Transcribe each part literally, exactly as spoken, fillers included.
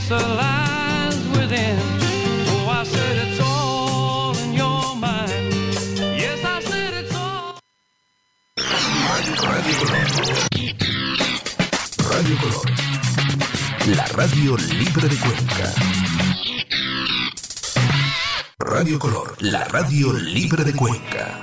answer lies within. Oh, I said it's all in your mind. Yes, I said it's all. Radio Color. Radio Color. La radio libre de Cuenca. Radio Color, la radio libre de Cuenca.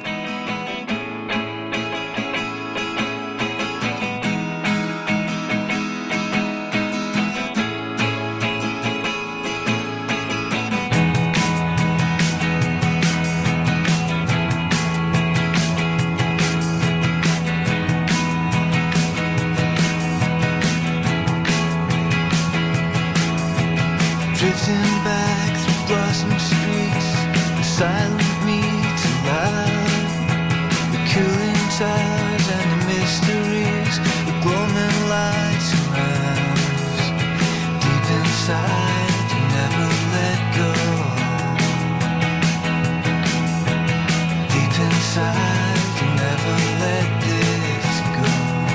Drifting back through blossom streets, the silent meets alive, the cooling towers and the mysteries, the gloaming lights arise. Deep inside, you never let go. Deep inside, you never let this go.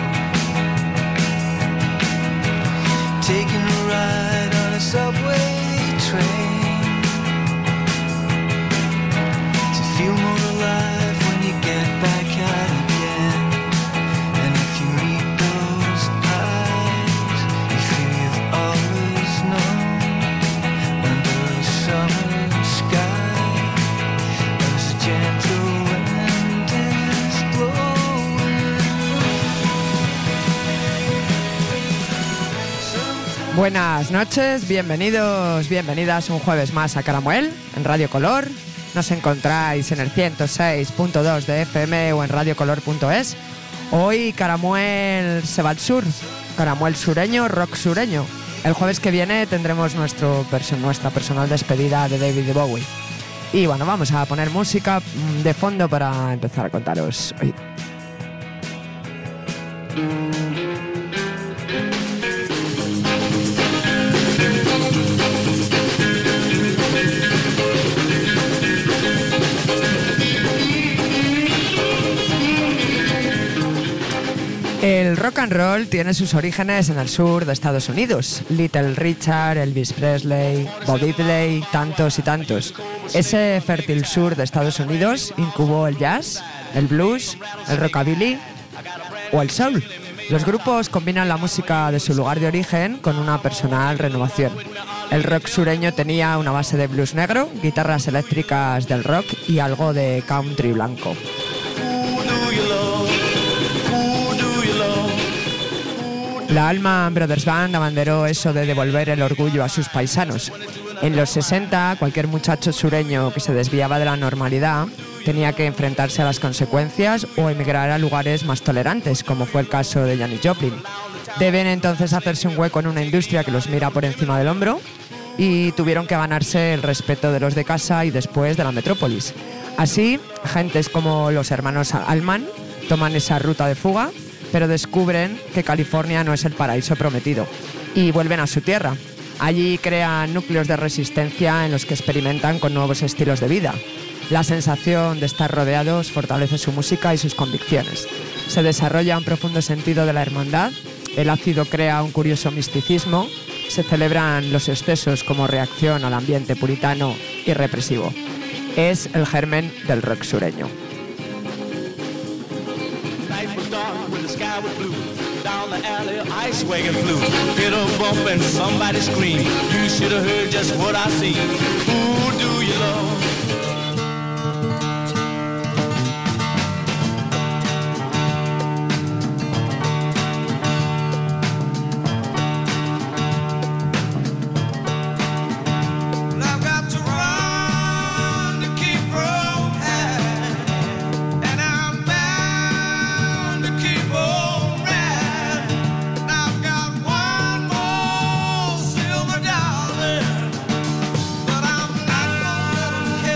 Taking a ride on a subway train, to feel more alive when you get back out again. And if you meet those eyes, you feel you've always known. Under a summer sky, as a gentle wind is blowing. Buenas noches, bienvenidos, bienvenidas un jueves más a Caramuel, en Radio Color. Nos encontráis en el ciento seis punto dos de F M o en radiocolor punto es. Hoy Caramuel se va al sur, Caramuel sureño, rock sureño. El jueves que viene tendremos nuestro perso- nuestra personal despedida de David Bowie. Y bueno, vamos a poner música de fondo para empezar a contaros hoy. El rock and roll tiene sus orígenes en el sur de Estados Unidos. Little Richard, Elvis Presley, Bo Diddley, tantos y tantos. Ese fértil sur de Estados Unidos incubó el jazz, el blues, el rockabilly o el soul. Los grupos combinan la música de su lugar de origen con una personal renovación. El rock sureño tenía una base de blues negro, guitarras eléctricas del rock y algo de country blanco. La Allman Brothers Band abanderó eso de devolver el orgullo a sus paisanos. En los sesenta, cualquier muchacho sureño que se desviaba de la normalidad tenía que enfrentarse a las consecuencias o emigrar a lugares más tolerantes, como fue el caso de Janis Joplin. Deben entonces hacerse un hueco en una industria que los mira por encima del hombro y tuvieron que ganarse el respeto de los de casa y después de la metrópolis. Así, gentes como los hermanos Allman toman esa ruta de fuga, pero descubren que California no es el paraíso prometido y vuelven a su tierra. Allí crean núcleos de resistencia en los que experimentan con nuevos estilos de vida. La sensación de estar rodeados fortalece su música y sus convicciones. Se desarrolla un profundo sentido de la hermandad, el ácido crea un curioso misticismo, se celebran los excesos como reacción al ambiente puritano y represivo. Es el germen del rock sureño. Sky was blue, down the alley, ice wagon flew, hit a bump and somebody screamed. You should have heard just what I seen. Who do you love? But I'm not gonna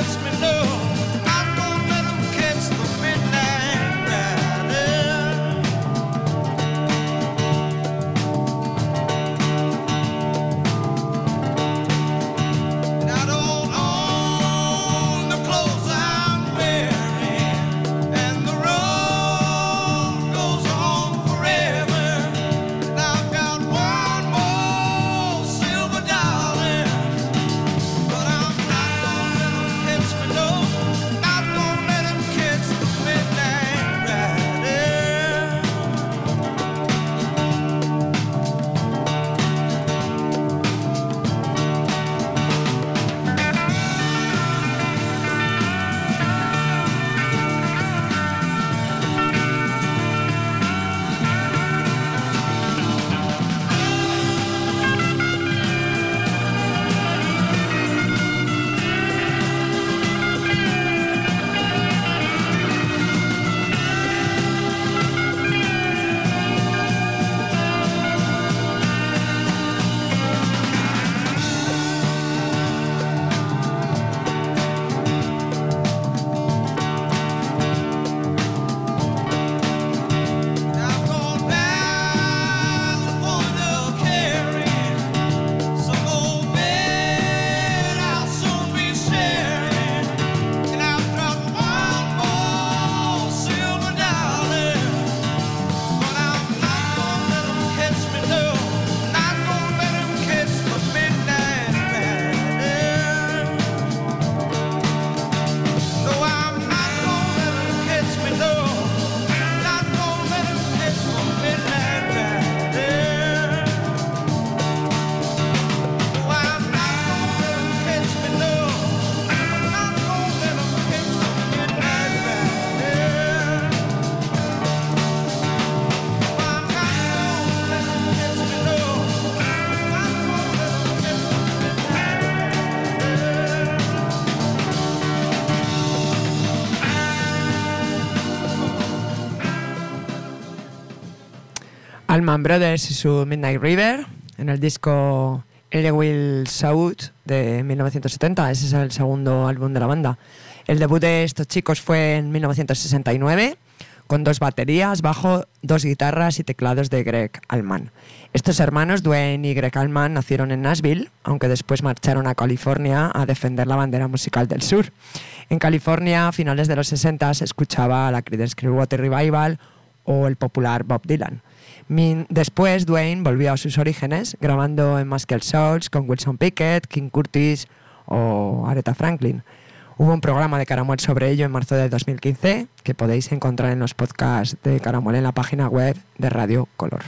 Allman Brothers y su Midnight River en el disco Elle Will Shout de mil novecientos setenta. Ese es el segundo álbum de la banda. El debut de estos chicos fue en mil novecientos sesenta y nueve con dos baterías, bajo, dos guitarras y teclados de Greg Allman. Estos hermanos, Duane y Greg Allman, nacieron en Nashville, aunque después marcharon a California a defender la bandera musical del sur. En California, a finales de los sesenta, se escuchaba la Creedence Clearwater Revival o el popular Bob Dylan. Min- Después, Duane volvió a sus orígenes, grabando en Muscle Shoals con Wilson Pickett, King Curtis o Aretha Franklin. Hubo un programa de Caramel sobre ello en marzo de dos mil quince que podéis encontrar en los podcasts de Caramel en la página web de Radio Color.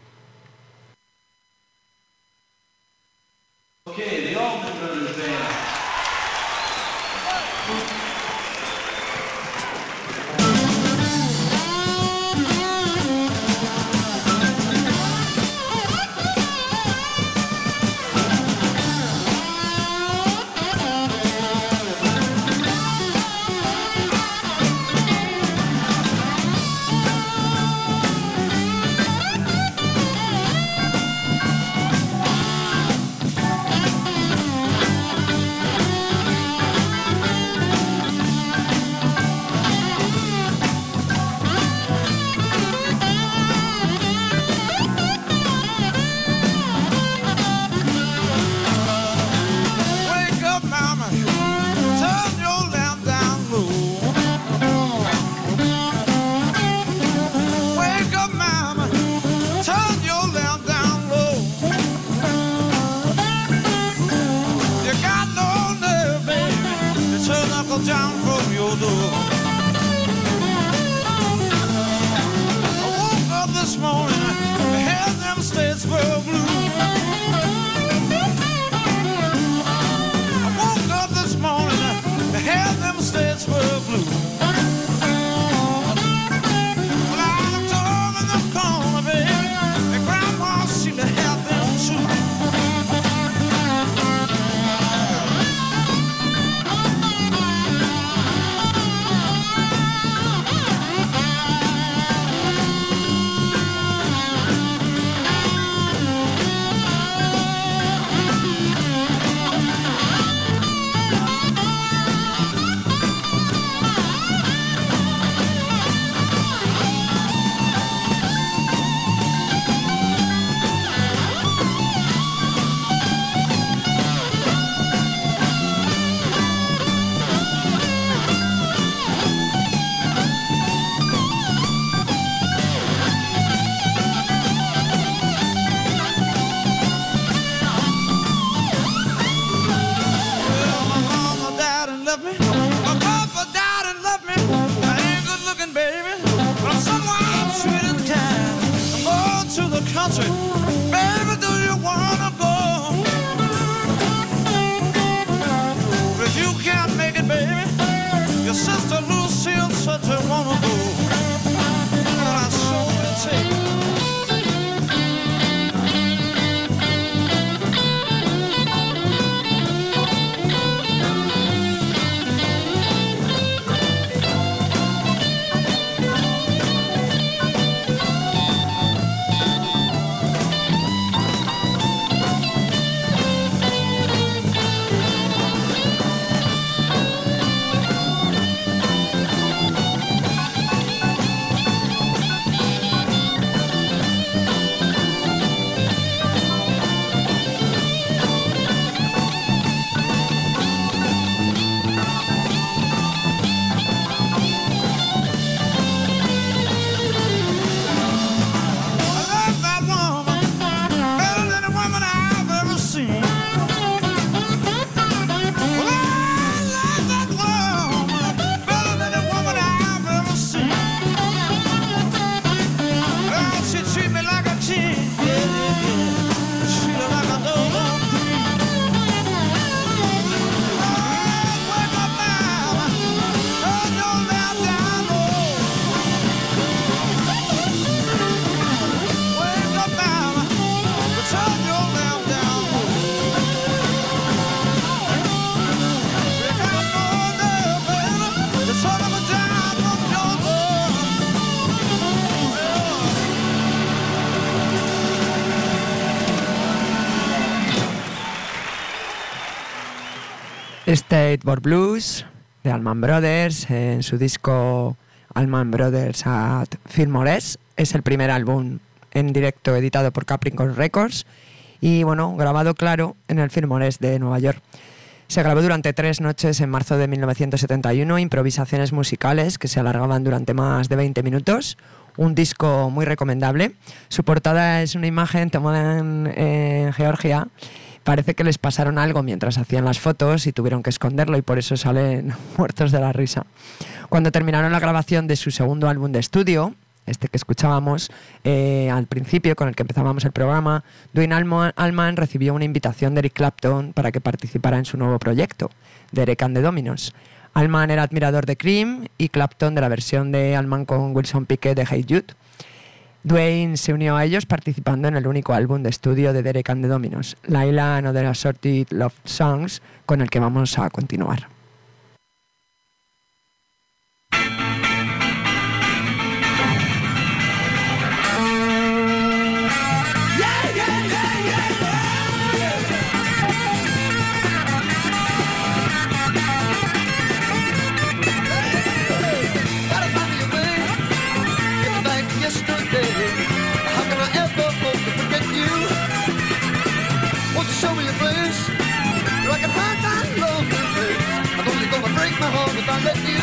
Okay, the Allman Brothers Band. State Board Blues de Allman Brothers en su disco Allman Brothers at Fillmore. Es el primer álbum en directo editado por Capricorn Records y bueno, grabado claro en el Fillmore de Nueva York. Se grabó durante tres noches en marzo de mil novecientos setenta y uno, improvisaciones musicales que se alargaban durante más de veinte minutos. Un disco muy recomendable. Su portada es una imagen tomada en, en Georgia. Parece que les pasaron algo mientras hacían las fotos y tuvieron que esconderlo y por eso salen muertos de la risa. Cuando terminaron la grabación de su segundo álbum de estudio, este que escuchábamos eh, al principio, con el que empezábamos el programa, Duane Allman, Allman recibió una invitación de Eric Clapton para que participara en su nuevo proyecto, Derek and the Dominos. Allman era admirador de Cream y Clapton de la versión de Allman con Wilson Pickett de Hey Jude. Duane se unió a ellos participando en el único álbum de estudio de Derek and the Dominos, Laila and Other Assorted Love Songs, con el que vamos a continuar. Show me your place, where I can hide that lonely place. I know you're gonna break my heart if I let you.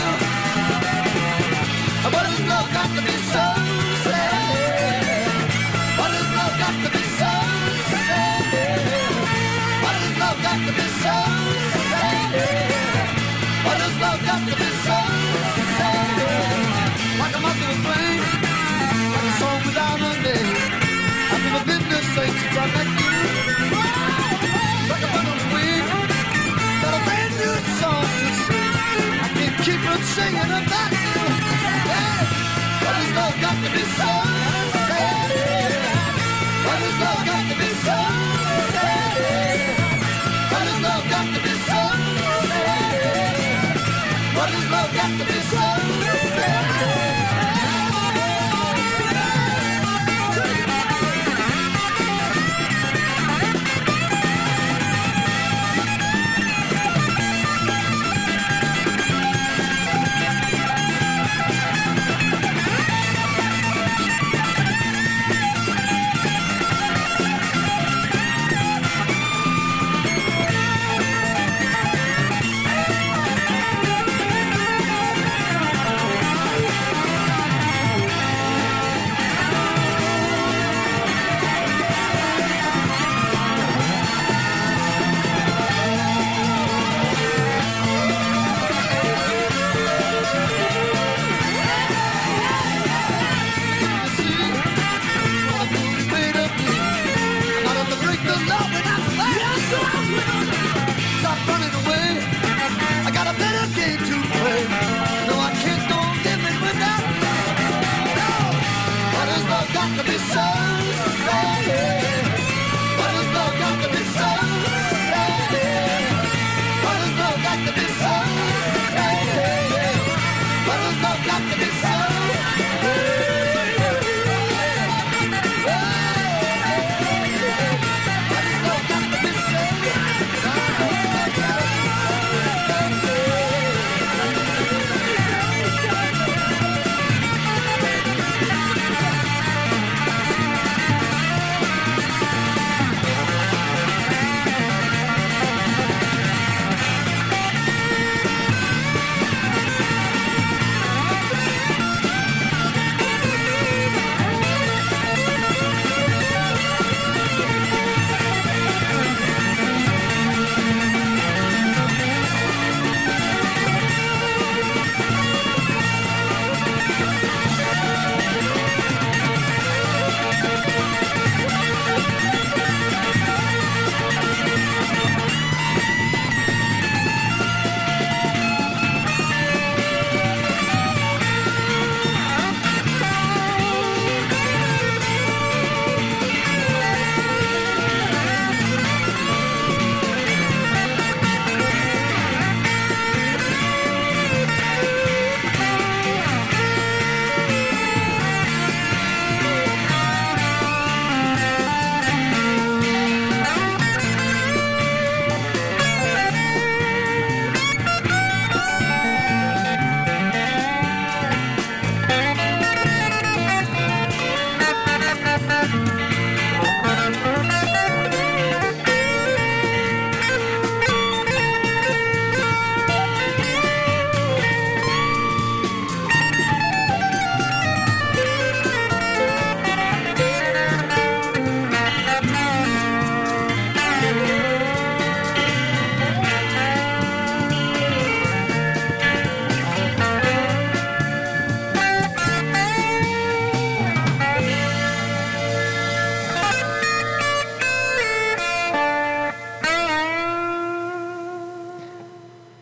What does love got to be so sad? What does love got to be so sad? What does love got to be so sad? What does love got to be so sad? Like a moth to a flame, like a song without a name. I've never been this safe since I met you. Like a bundle of wind, got a brand new song to sing. I can't keep on singing about you. Yeah. What does love got to be so sad? What does love got to be so sad? What does love got to be so sad? What does love got to be so sad?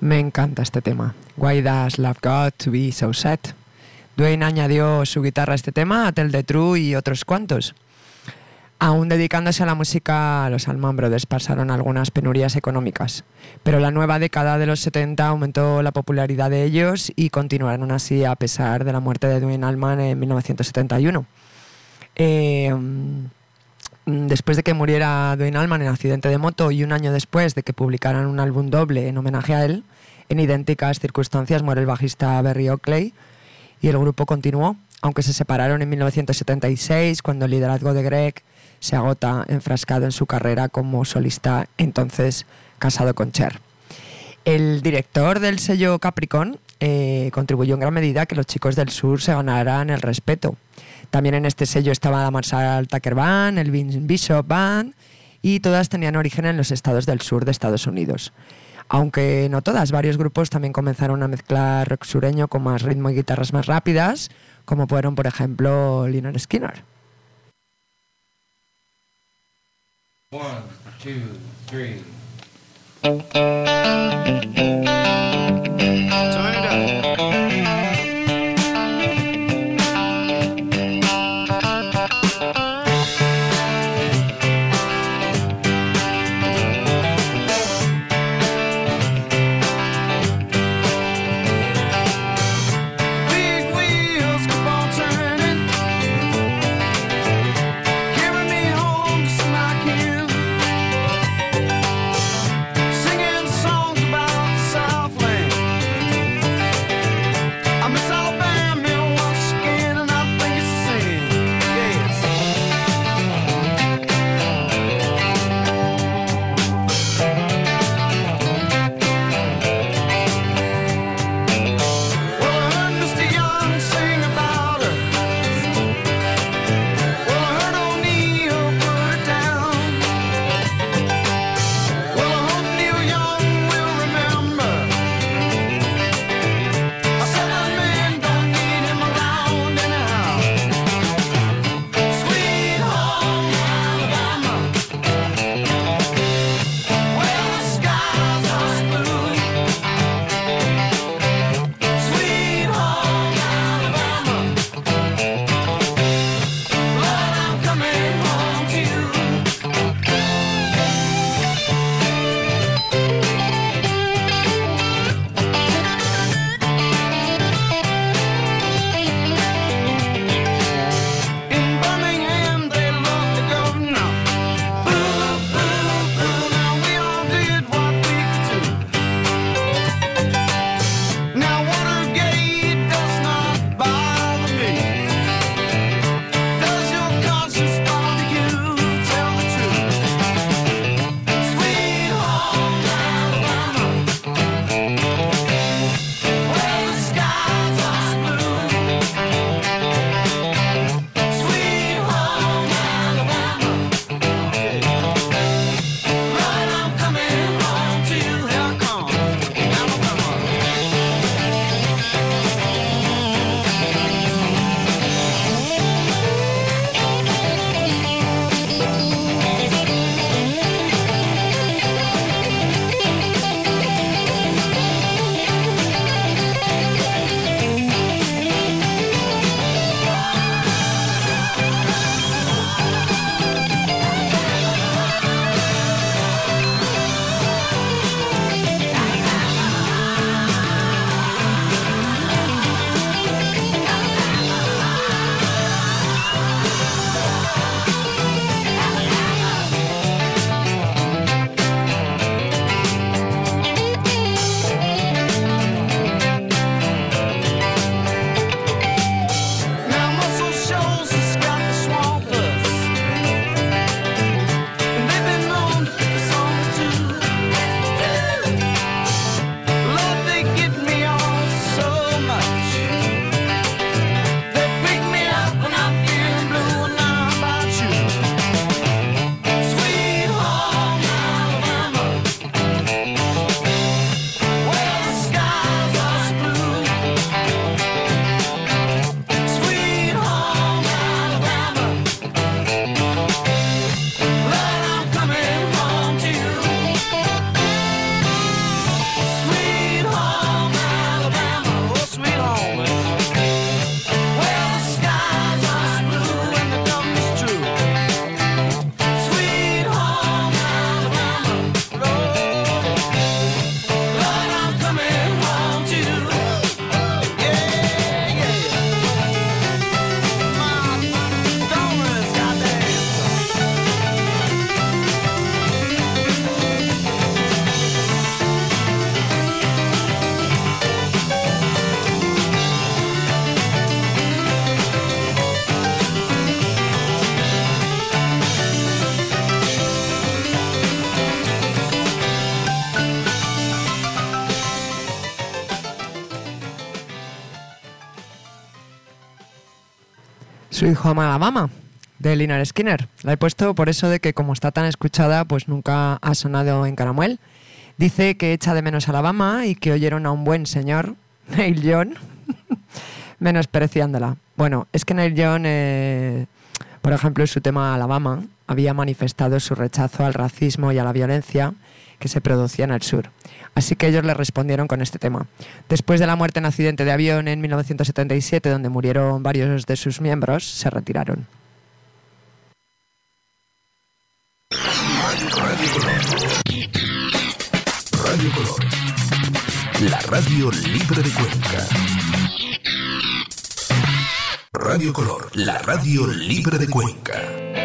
Me encanta este tema. Why does love got to be so sad? Duane añadió su guitarra a este tema, a Tell the Truth y otros cuantos. Aún dedicándose a la música, los Allman Brothers pasaron algunas penurias económicas, pero la nueva década de los setenta aumentó la popularidad de ellos y continuaron así a pesar de la muerte de Duane Allman en mil novecientos setenta y uno. Eh, después de que muriera Duane Allman en accidente de moto y un año después de que publicaran un álbum doble en homenaje a él, en idénticas circunstancias muere el bajista Berry Oakley y el grupo continuó, aunque se separaron en mil novecientos setenta y seis cuando el liderazgo de Greg se agota enfrascado en su carrera como solista, entonces casado con Cher. El director del sello Capricorn eh, contribuyó en gran medida a que los chicos del sur se ganaran el respeto. También en este sello estaba la Marshall Tucker Band, el Vin Bishop Band, y todas tenían origen en los estados del sur de Estados Unidos. Aunque no todas, varios grupos también comenzaron a mezclar rock sureño con más ritmo y guitarras más rápidas, como fueron, por ejemplo, Lynyrd Skynyrd. One, two, three. Turn it up. Songs about Sweet Home Alabama, de Lynyrd Skynyrd. La he puesto por eso de que como está tan escuchada, pues nunca ha sonado en Caramuel. Dice que echa de menos Alabama y que oyeron a un buen señor, Neil Young, menospreciándola. Bueno, es que Neil Young, eh, por ejemplo, en su tema Alabama, había manifestado su rechazo al racismo y a la violencia que se producía en el sur. Así que ellos le respondieron con este tema. Después de la muerte en accidente de avión en mil novecientos setenta y siete, donde murieron varios de sus miembros, se retiraron. Radio Color. Radio Color. La radio libre de Cuenca. Radio Color, la radio libre de Cuenca.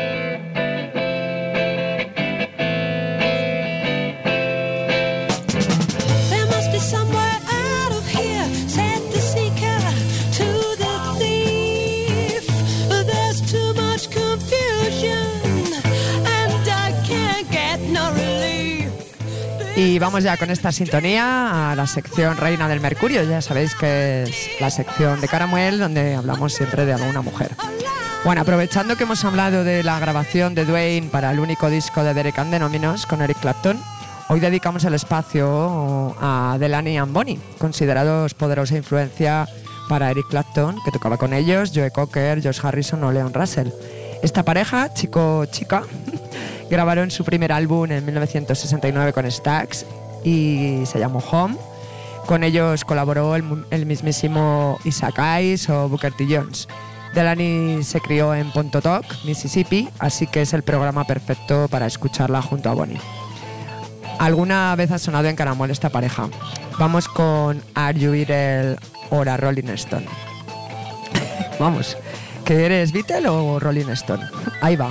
Y vamos ya con esta sintonía a la sección Reina del Mercurio. Ya sabéis que es la sección de Caramuel donde hablamos siempre de alguna mujer. Bueno, aprovechando que hemos hablado de la grabación de Duane para el único disco de Derek and the Dominos con Eric Clapton, hoy dedicamos el espacio a Delaney and Bonnie, considerados poderosa influencia para Eric Clapton, que tocaba con ellos, Joe Cocker, Josh Harrison o Leon Russell. Esta pareja, chico-chica, grabaron su primer álbum en mil novecientos sesenta y nueve con Stax y se llamó Home. Con ellos colaboró el, el mismísimo Isaac Hayes o Booker T. Jones. Delaney se crió en Pontotoc, Mississippi, así que es el programa perfecto para escucharla junto a Bonnie. Alguna vez ha sonado en Caramuel esta pareja. Vamos con Are You Beatle o a Rolling Stone. Vamos, ¿que eres Beatle o Rolling Stone? Ahí va.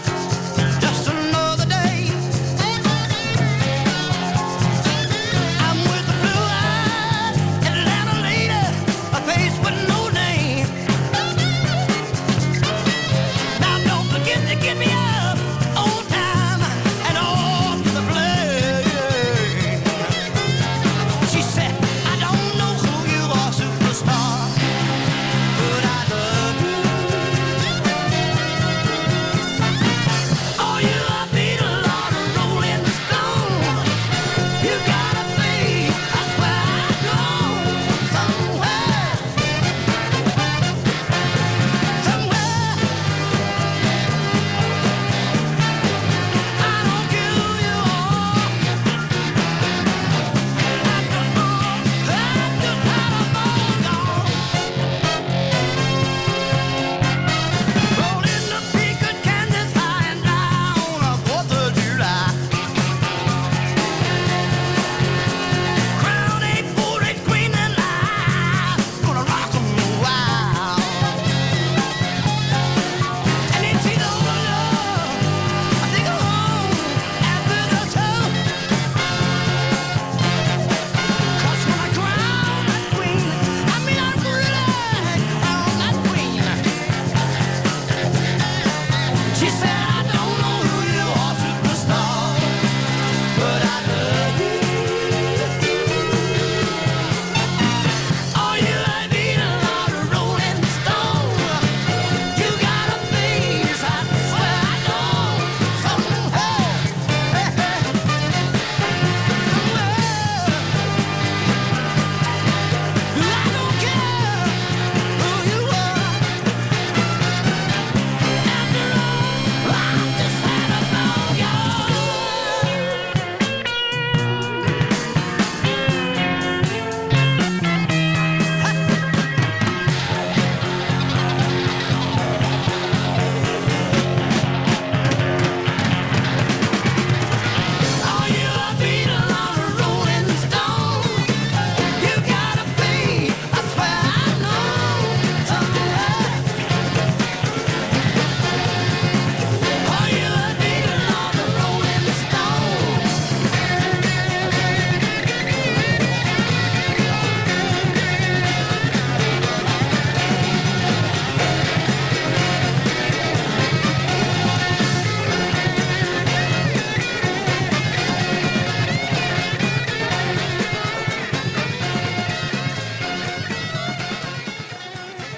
I'm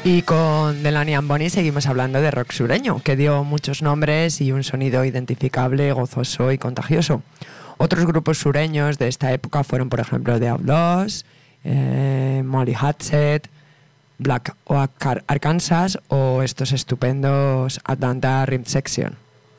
Y con Delaney and Bonnie seguimos hablando de rock sureño, que dio muchos nombres y un sonido identificable, gozoso y contagioso. Otros grupos sureños de esta época fueron, por ejemplo, The Outlaws, eh, Molly Hatchet, Black Oak Arkansas o estos estupendos Atlanta Rhythm Section.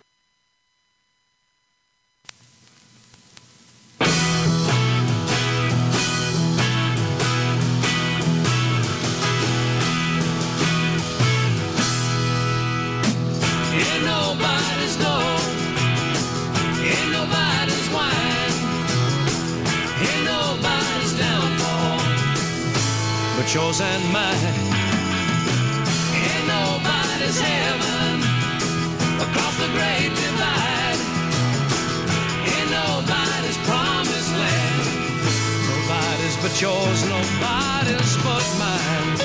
In nobody's door, in nobody's wine, in nobody's downfall, but yours and mine. In nobody's heaven, across the great divide, in nobody's promised land, nobody's but yours, nobody's but mine.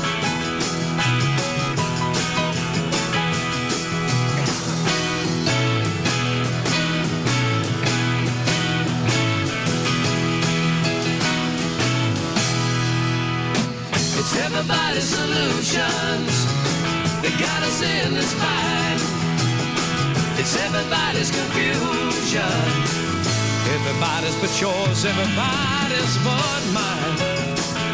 It's everybody's solutions that got us in this fight. It's everybody's confusion. Everybody's but yours, everybody's but mine.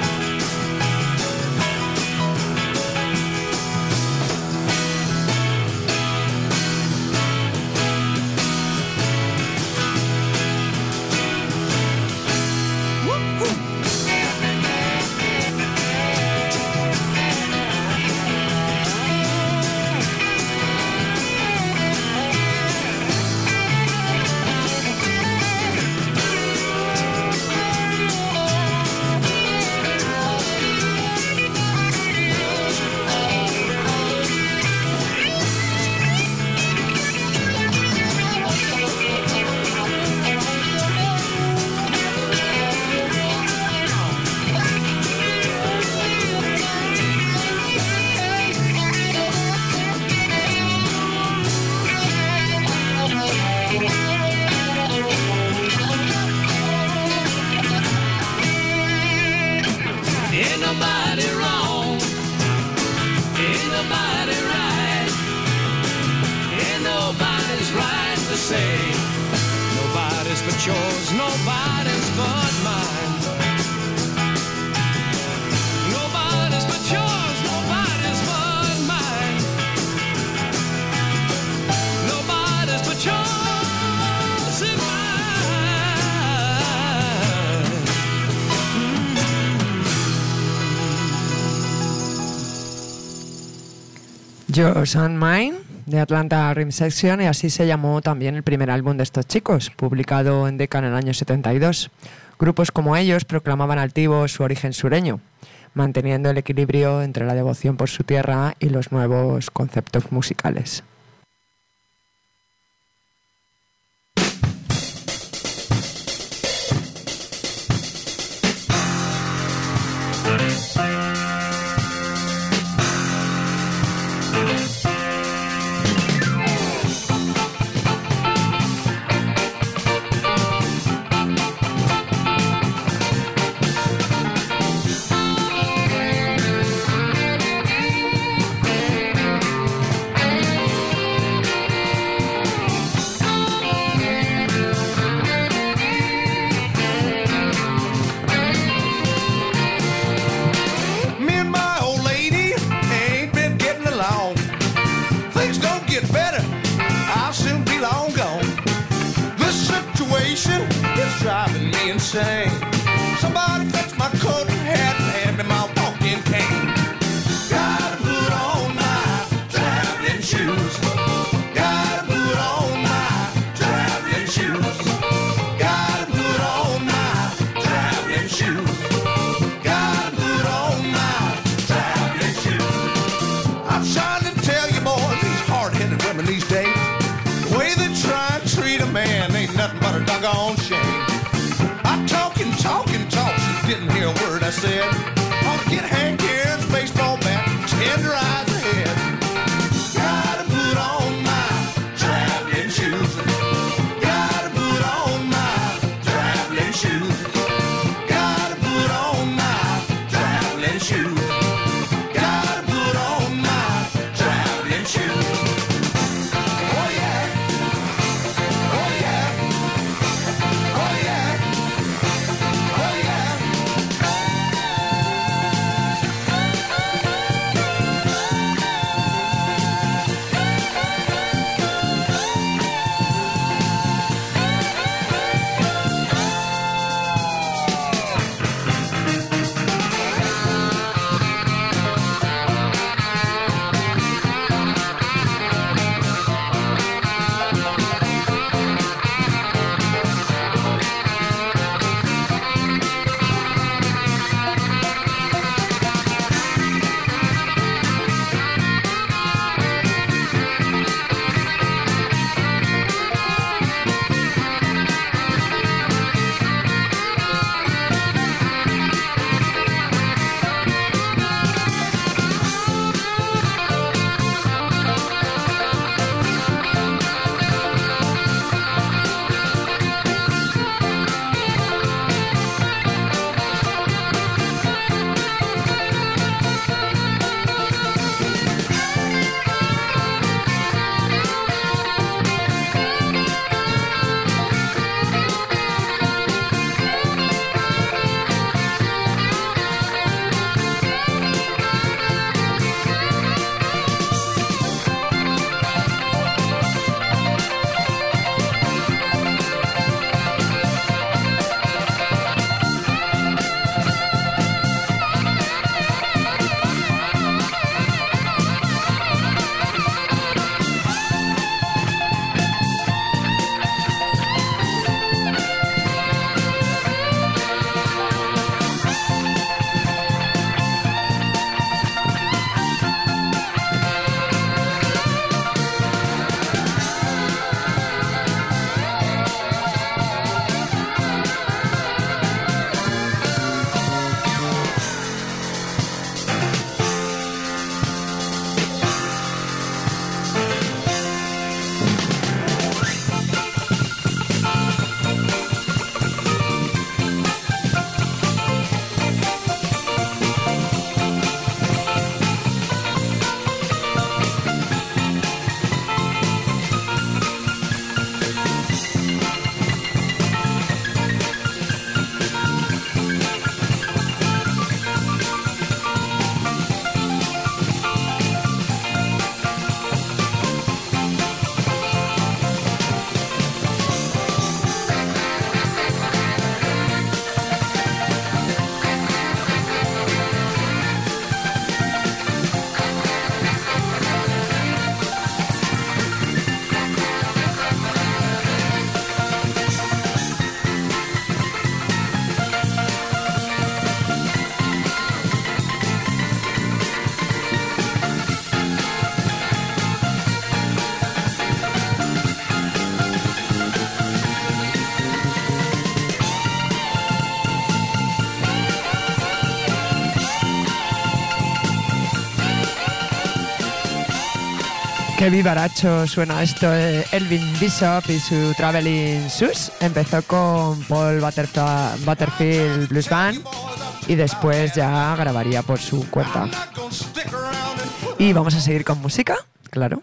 Ain't nobody wrong, ain't nobody right, ain't nobody's right to say. Nobody's but yours, nobody's but mine. Nobody's but yours, nobody's but mine. Nobody's but yours and mine. Yours and Mine, de Atlanta Rhythm Section, y así se llamó también el primer álbum de estos chicos, publicado en Decca en el año setenta y dos. Grupos como ellos proclamaban altivos su origen sureño, manteniendo el equilibrio entre la devoción por su tierra y los nuevos conceptos musicales. Me and my old lady ain't been getting along. Things don't get better, I'll soon be long gone. This situation is driving me insane. Somebody fetch my coat and hat and hand me my walking cane. Gotta put on my traveling shoes. Gotta put on my traveling shoes. Gotta put on my traveling shoes. Gotta put on my traveling shoes. I'm trying to tell you boys, these hard-headed women these days, the way they try and treat a man ain't nothing but a doggone shame. I talk and talk and talk, she didn't hear a word I said. I'll get Hank Aaron's baseball bat, tenderize her head. Gotta put on my traveling shoes. Gotta put on my traveling shoes. Gotta put on my traveling shoes. Gotta put Qué vivaracho suena esto. eh, Elvin Bishop y su Traveling Shoes. Empezó con Paul Butterf- Butterfield Blues Band y después ya grabaría por su cuenta. Y vamos a seguir con música, claro.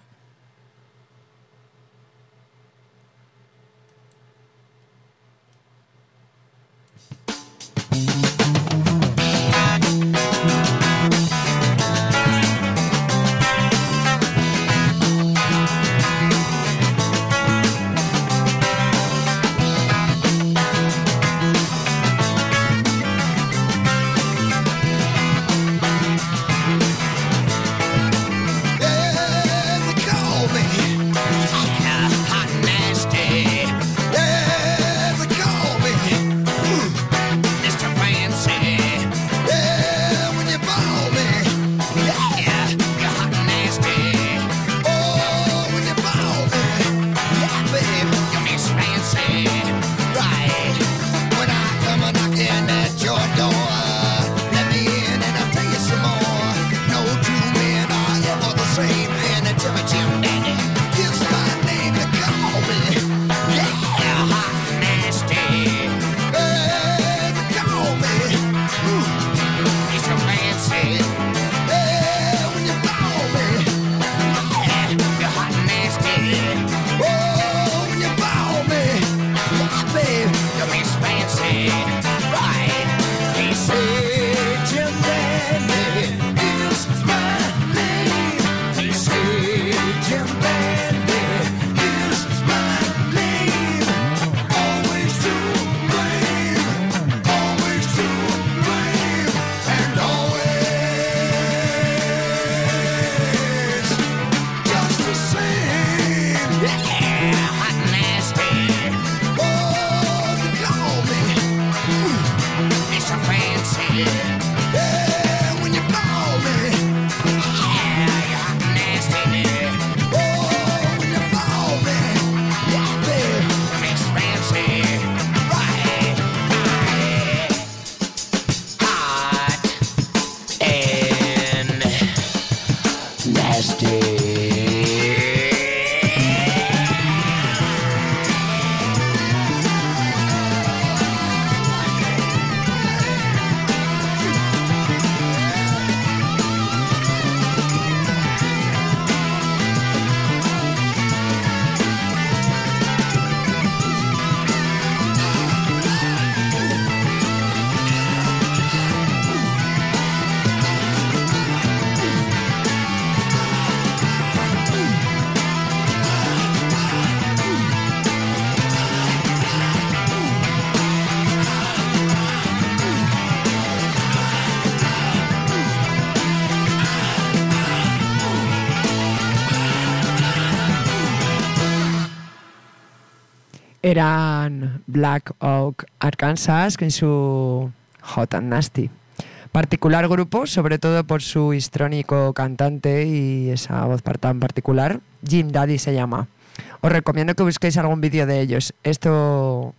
Eran Black Oak, Arkansas, con su Hot and Nasty. Particular grupo, sobre todo por su histrónico cantante y esa voz tan particular. Jim Daddy se llama. Os recomiendo que busquéis algún vídeo de ellos. Esto,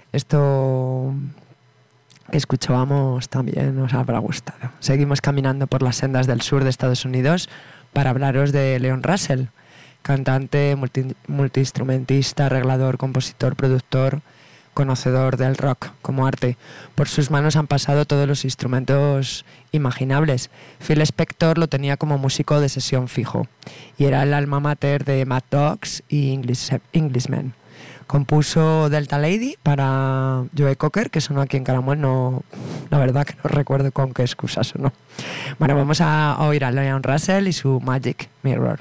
esto que escuchábamos también os habrá gustado. Seguimos caminando por las sendas del sur de Estados Unidos para hablaros de Leon Russell, cantante, multi, multiinstrumentista, arreglador, compositor, productor, conocedor del rock como arte. Por sus manos han pasado todos los instrumentos imaginables. Phil Spector lo tenía como músico de sesión fijo y era el alma mater de Mad Dogs y English, Englishmen. Compuso Delta Lady para Joe Cocker, que sonó aquí en Caramuel. No, la verdad que no recuerdo con qué excusa sonó. Bueno, vamos a oír a Leon Russell y su Magic Mirror.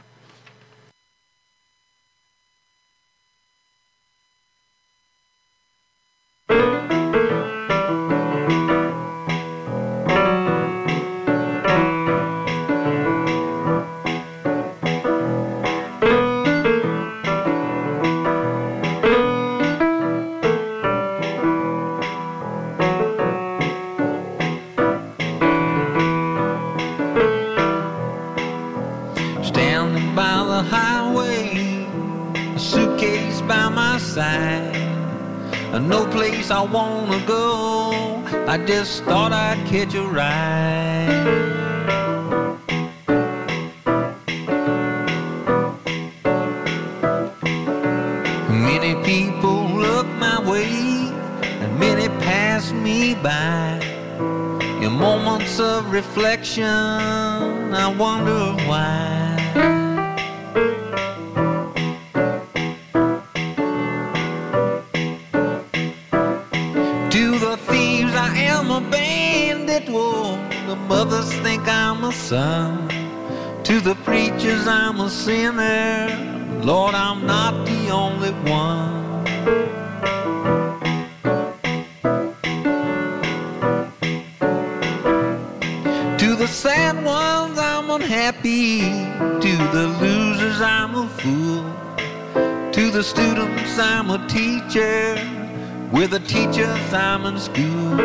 No place I wanna go, I just thought I'd catch a ride. reflection, I wonder why. To the thieves I am a bandit, whoa, the mothers think I'm a son. To the preachers I'm a sinner, Lord, I'm not the only one. To the sad ones I'm unhappy, to the losers I'm a fool. To the students I'm a teacher, with the teachers I'm in school.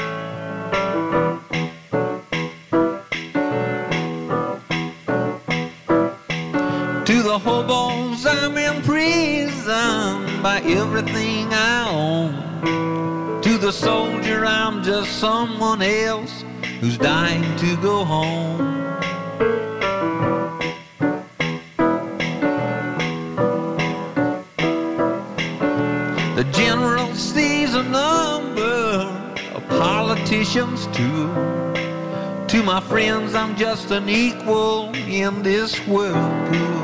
To the hobos I'm in prison by everything I own. To the soldier I'm just someone else who's dying to go home. The general sees a number of politicians too. To my friends I'm just an equal in this whirlpool.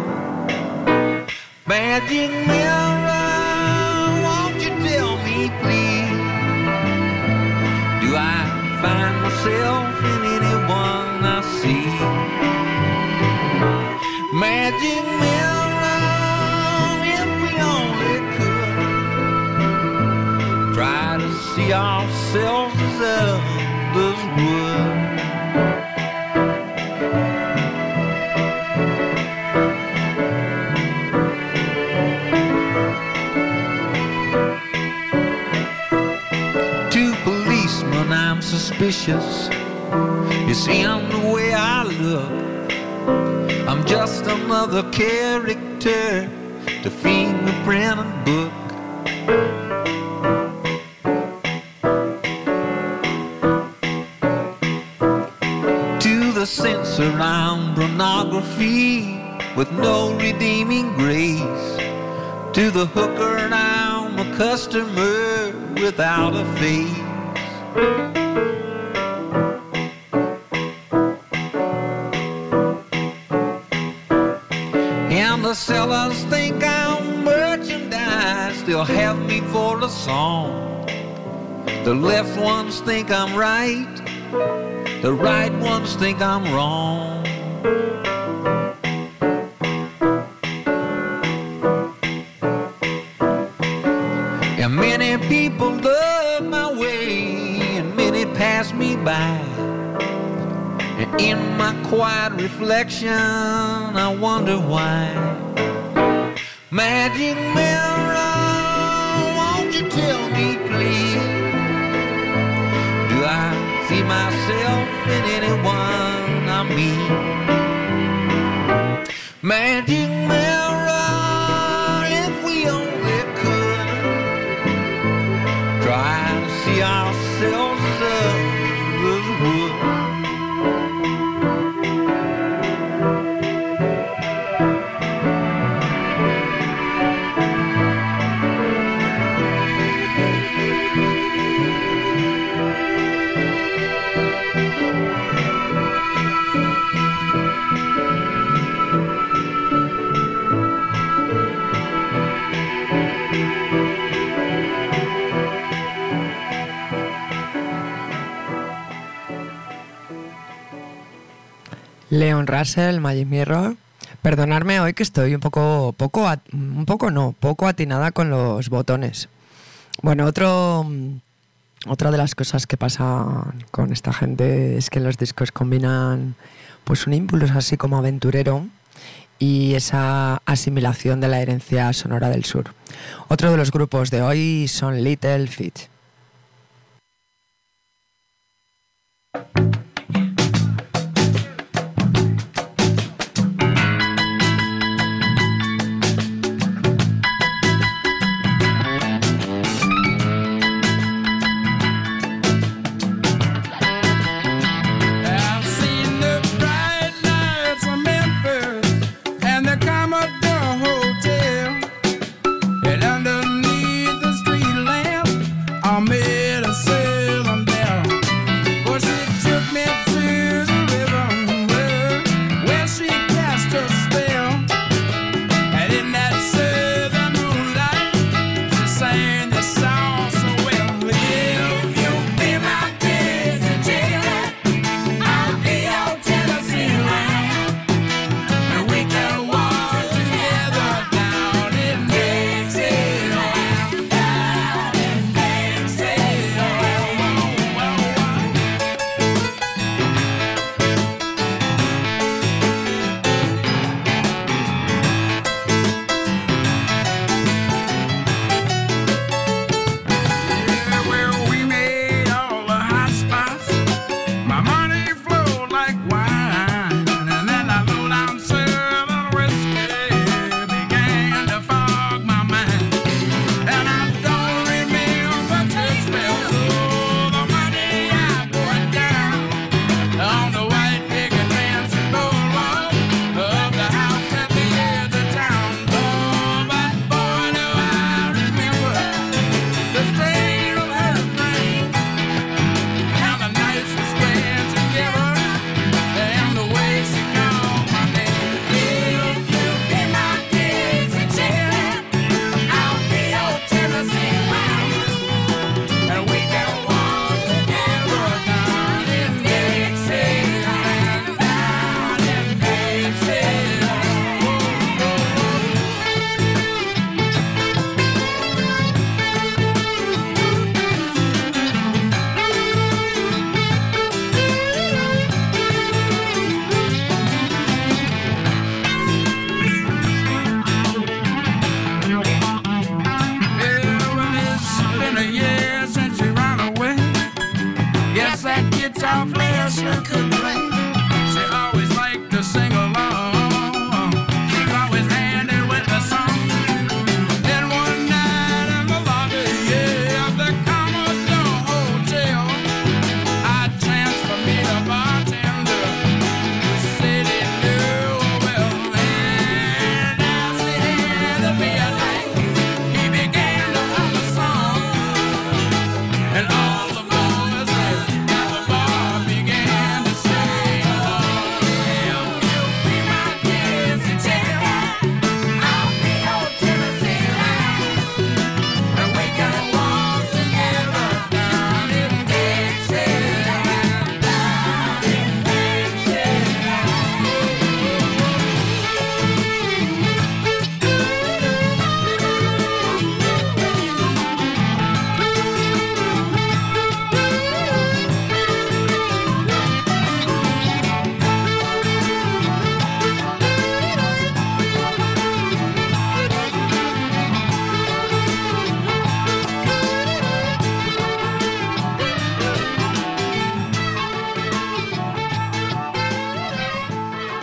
Magic mirror, won't you tell me please, do I find myself in anyone I see? Magic mirror, if we only could try to see ourselves as others would. I'm suspicious, you see I'm the way I look. I'm just another character to fingerprint and book. To the censor I'm pornography with no redeeming grace. To the hooker I'm a customer without a face. And the sellers think I'm merchandise, they'll have me for a song. The left ones think I'm right, the right ones think I'm wrong. And many people love my way, and many pass me by. And in my quiet reflection, I wonder why. Magic mirror, won't you tell me please, do I see myself in anyone I meet? Magic mirror, if we only could try to see ourselves as others would. Leon Russell, Magic Mirror. Perdonadme hoy que estoy un poco, poco, at, un poco no, poco atinada con los botones. Bueno, otro, otra de las cosas que pasa con esta gente es que los discos combinan pues un impulso así como aventurero y esa asimilación de la herencia sonora del sur. Otro de los grupos de hoy son Little Feat. I made a sail down. Well, she took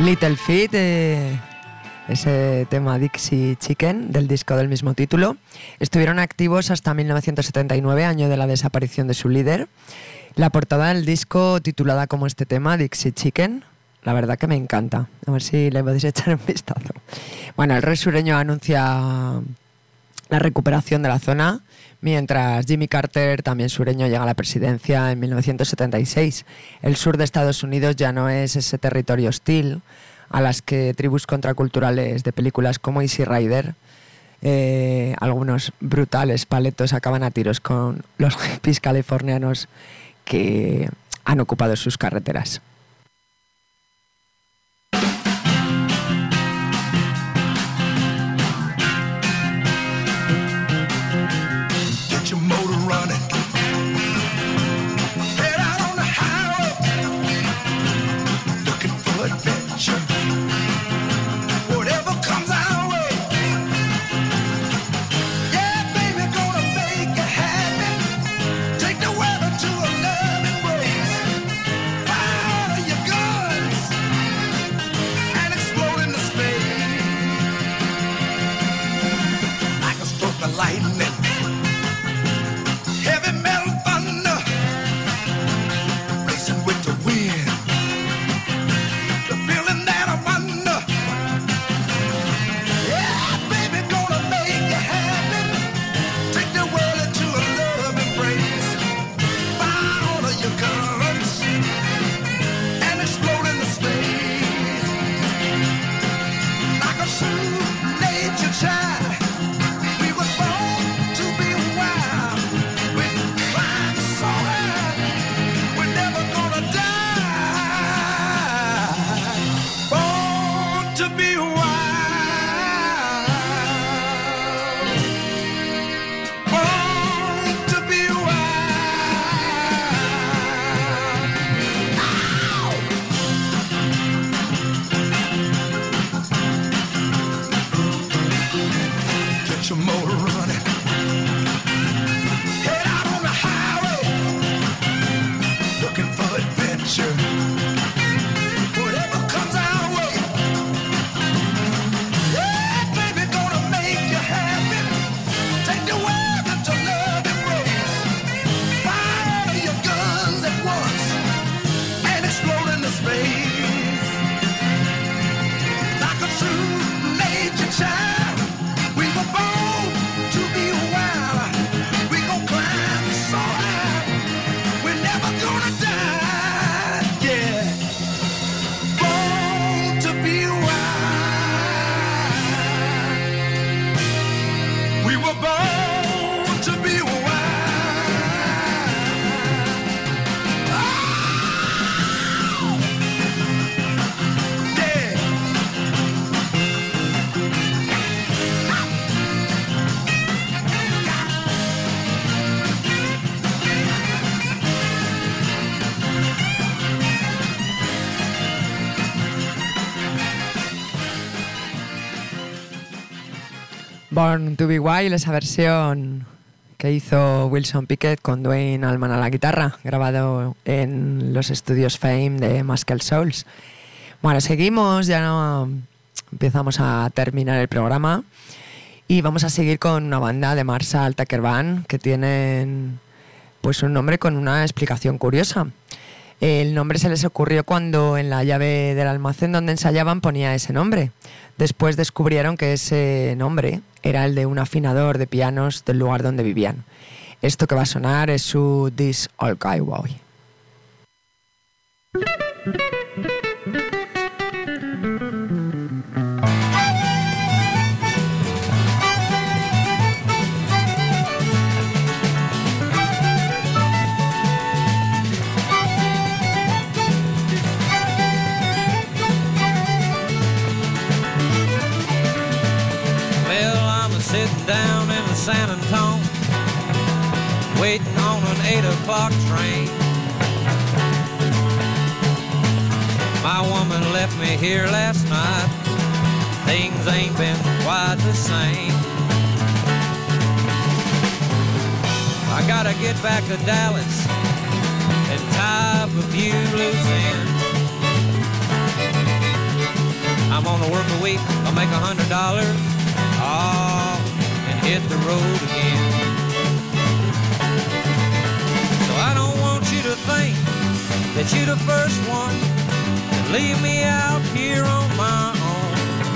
Little Feat, eh, ese tema Dixie Chicken del disco del mismo título. Estuvieron activos hasta mil novecientos setenta y nueve, año de la desaparición de su líder. La portada del disco, titulada como este tema, Dixie Chicken, la verdad que me encanta. A ver si le podéis echar un vistazo. Bueno, el rey sureño anuncia la recuperación de la zona, mientras Jimmy Carter, también sureño, llega a la presidencia en mil novecientos setenta y seis. El sur de Estados Unidos ya no es ese territorio hostil a las que tribus contraculturales de películas como Easy Rider, eh, algunos brutales paletos acaban a tiros con los hippies californianos que han ocupado sus carreteras. Get your motor running. Head out on the highway, looking for adventure. Whatever comes our way. Yeah, baby, gonna make you happy. Take the weather to a love embrace. Fire all your guns and explode into space like a stroke of lightning. Heavy metal thunder, racing with the wind. The feeling that I'm under. Yeah, baby, gonna make you happy. Take the world into a love embrace. Fire all of your guns and explode into space like a true nature child. We were born to be wild. We're flying so high, we're never gonna die. Born to be wild. Born to be wild. Ow! Get your motor running. Head out on the highway, looking for adventure. Whatever comes our way. Yeah, baby, gonna make you happy. Take the world into love embrace. Fire all of your guns at once and explode into space like a true nature child. We were born to be wild. We gon' climb so high, we're never gonna die. Yeah, born to be wild. We were born to be wild. Oh! Yeah. Born to be Wild, esa versión que hizo Wilson Pickett con Duane Allman a la guitarra, grabado en los estudios Fame de Muscle Souls. Bueno, seguimos, ya no empezamos a terminar el programa y vamos a seguir con una banda de Marshall Tucker Band que tienen pues un nombre con una explicación curiosa. El nombre se les ocurrió cuando en la llave del almacén donde ensayaban ponía ese nombre. Después descubrieron que ese nombre era el de un afinador de pianos del lugar donde vivían. Esto que va a sonar es su This Old Cowboy. Well, I'm a sitting down in the San Antonio, waiting on an eight o'clock train. My woman left me here last night. Things ain't been quite the same. I gotta get back to Dallas and tie up a few loose ends. I'm on a work a week, I'll make a hundred dollars. Oh, and hit the road again. So I don't want you to think that you're the first one to leave me out here on my own.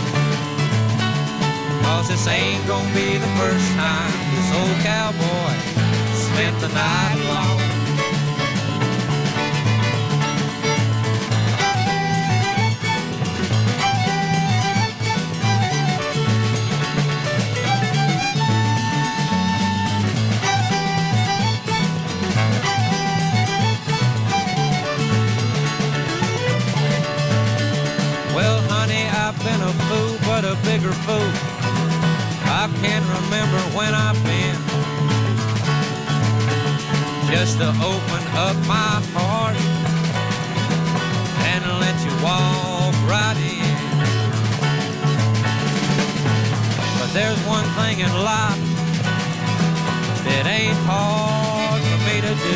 Cause this ain't gonna be the first time this old cowboy spent the night alone. Well, honey, I've been a fool, but a bigger fool I can't remember when I've been. Just to open up my heart and let you walk right in. But there's one thing in life that ain't hard for me to do.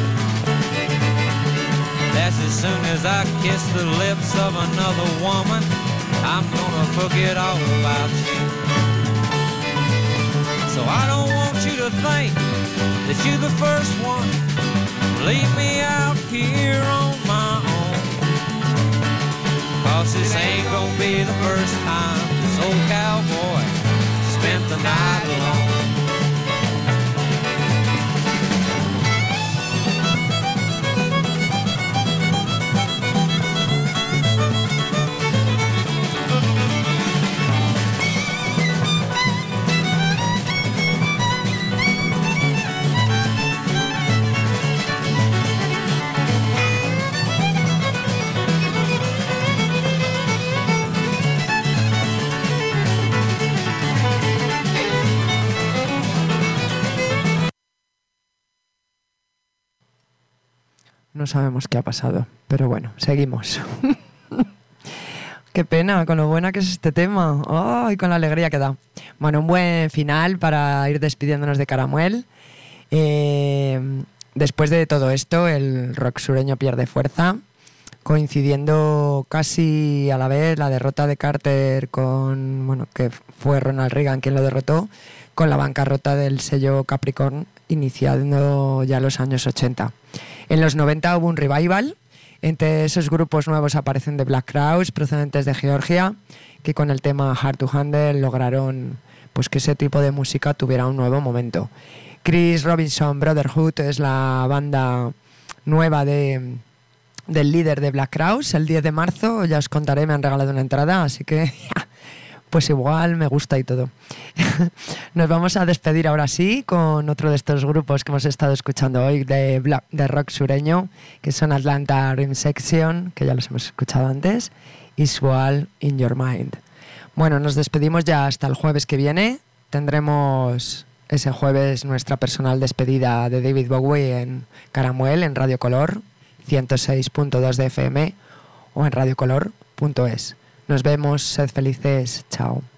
That's as soon as I kiss the lips of another woman, I'm gonna forget all about you. So I don't want you to think that you're the first one. Leave me out here on my own. Cause this ain't gonna be the first time this old cowboy spent the night alone. No sabemos qué ha pasado, pero bueno, seguimos. Qué pena, con lo buena que es este tema. ¡Ay, con la alegría que da! Bueno, un buen final para ir despidiéndonos de Caramuel. Eh, después de todo esto, el rock sureño pierde fuerza, coincidiendo casi a la vez la derrota de Carter con, bueno, que fue Ronald Reagan quien lo derrotó, con la bancarrota del sello Capricorn, iniciando ya los años ochenta. En los noventa hubo un revival. Entre esos grupos nuevos aparecen The Black Crowes, procedentes de Georgia, que con el tema Hard to Handle lograron pues, que ese tipo de música tuviera un nuevo momento. Chris Robinson Brotherhood es la banda nueva de, del líder de Black Crowes. El diez de marzo, ya os contaré, me han regalado una entrada, así que pues igual me gusta y todo. Nos vamos a despedir ahora sí con otro de estos grupos que hemos estado escuchando hoy de, black, de rock sureño, que son Atlanta Rim Section, que ya los hemos escuchado antes, y Swall in Your Mind. Bueno, nos despedimos ya hasta el jueves que viene. Tendremos ese jueves nuestra personal despedida de David Bowie en Caramuel, en Radio Color, ciento seis punto dos de F M o en radiocolor punto es. Nos vemos, sed felices, chao.